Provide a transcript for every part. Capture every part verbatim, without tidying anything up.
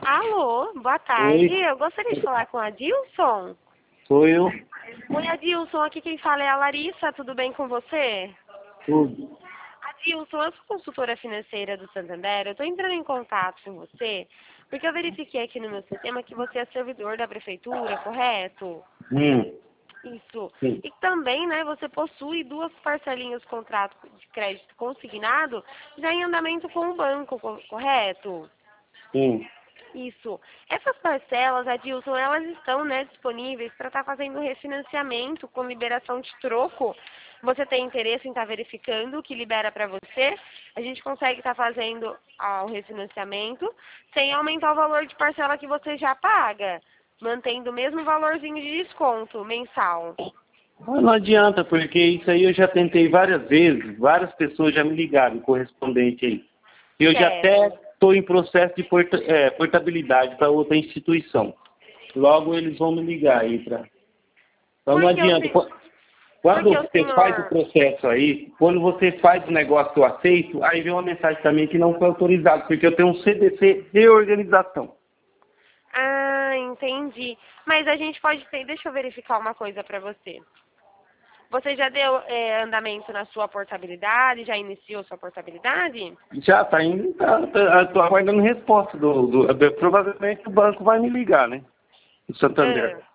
Alô, boa tarde. Oi, Eu gostaria de falar com a Adilson. sou eu. Oi, Adilson. Aqui quem fala é a Larissa. Tudo bem com você? Tudo. Adilson, eu sou consultora financeira do Santander. Eu estou entrando em contato com você porque eu verifiquei aqui no meu sistema que você é servidor da prefeitura, correto? Hum, Isso. sim, E também, né, você possui duas parcelinhas de contrato de crédito consignado já em andamento com o banco, co- correto? sim. Isso. Essas parcelas, Adilson, elas estão, né, disponíveis para estar fazendo refinanciamento com liberação de troco. Você tem interesse em estar verificando o que libera para você? A gente consegue estar fazendo ah, o refinanciamento sem aumentar o valor de parcela que você já paga, mantendo o mesmo valorzinho de desconto mensal. Mas não adianta, porque isso aí eu já tentei várias vezes, várias pessoas já me ligaram, correspondente aí. Eu já até Certo. estou em processo de porta, é, portabilidade para outra instituição. Logo eles vão me ligar aí para. Então não Porque o, adianta. se- Qu- Quando porque o você faz o senhor... processo aí, quando você faz o negócio que eu aceito, aí vem uma mensagem também que não foi autorizado, porque eu tenho um C D C reorganização. Ah, entendi. Mas a gente pode ter... Deixa eu verificar uma coisa para você. Você já deu é, andamento na sua portabilidade? Já iniciou sua portabilidade? Já está indo, tá, tá, tô aguardando resposta do, do, do- provavelmente o banco vai me ligar, né? O Santander. Ah,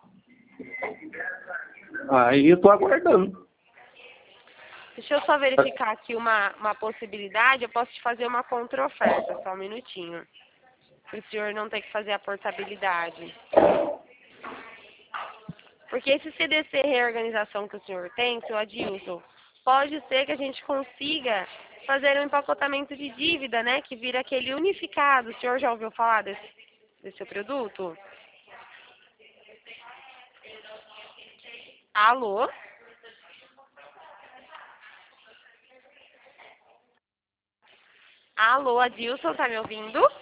Aí eu estou aguardando. deixa eu só verificar aqui uma, uma possibilidade. Eu posso te fazer uma contra-oferta, só um minutinho. Para o senhor não ter que fazer a portabilidade. Porque esse C D C reorganização que o senhor tem, seu Adilson, pode ser que a gente consiga fazer um empacotamento de dívida, né? Que vira aquele unificado. O senhor já ouviu falar desse, desse seu produto? Alô? Alô, Adilson, tá me ouvindo?